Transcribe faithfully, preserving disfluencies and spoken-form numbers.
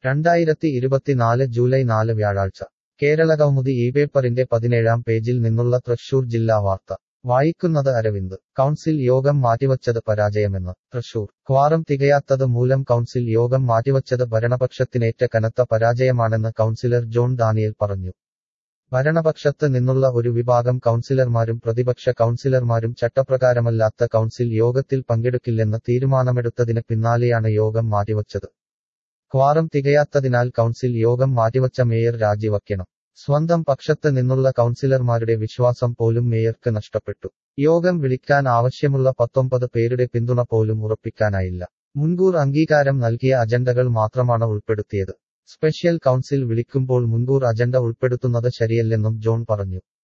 രണ്ടായിരത്തി ഇരുപത്തിനാല് ജൂലൈ നാല് വ്യാഴാഴ്ച കേരളകൗമുദി ഈ പേപ്പറിന്റെ പതിനേഴാം പേജിൽ നിന്നുള്ള തൃശൂർ ജില്ലാ വാർത്ത വായിക്കുന്നത് അരവിന്ദ് കൗൺസിൽ യോഗം മാറ്റിവച്ചത് പരാജയമെന്ന് തൃശൂർ ക്വാറം തികയാത്തത് മൂലം കൗൺസിൽ യോഗം മാറ്റിവച്ചത് ഭരണപക്ഷത്തിനേറ്റ കനത്ത പരാജയമാണെന്ന് കൗൺസിലർ ജോൺ ഡാനിയൽ പറഞ്ഞു. ഭരണപക്ഷത്ത് നിന്നുള്ള ഒരു വിഭാഗം കൗൺസിലർമാരും പ്രതിപക്ഷ കൗൺസിലർമാരും ചട്ടപ്രകാരമല്ലാത്ത കൗൺസിൽ യോഗത്തിൽ പങ്കെടുക്കില്ലെന്ന് തീരുമാനമെടുത്തതിന് പിന്നാലെയാണ് യോഗം മാറ്റിവച്ചത്. ക്വാറം തികയാത്തതിനാൽ കൗൺസിൽ യോഗം മാറ്റിവച്ച മേയർ രാജിവയ്ക്കണം. സ്വന്തം പക്ഷത്ത് നിന്നുള്ള കൗൺസിലർമാരുടെ വിശ്വാസം പോലും മേയർക്ക് നഷ്ടപ്പെട്ടു. യോഗം വിളിക്കാൻ ആവശ്യമുള്ള പത്തൊമ്പത് പേരുടെ പിന്തുണ പോലും ഉറപ്പിക്കാനായില്ല. മുൻകൂർ അംഗീകാരം നൽകിയ അജണ്ടകൾ മാത്രമാണ് ഉൾപ്പെടുത്തിയത്. സ്പെഷ്യൽ കൗൺസിൽ വിളിക്കുമ്പോൾ മുൻകൂർ അജണ്ട ഉൾപ്പെടുത്തുന്നത് ശരിയല്ലെന്നും ജോൺ പറഞ്ഞു.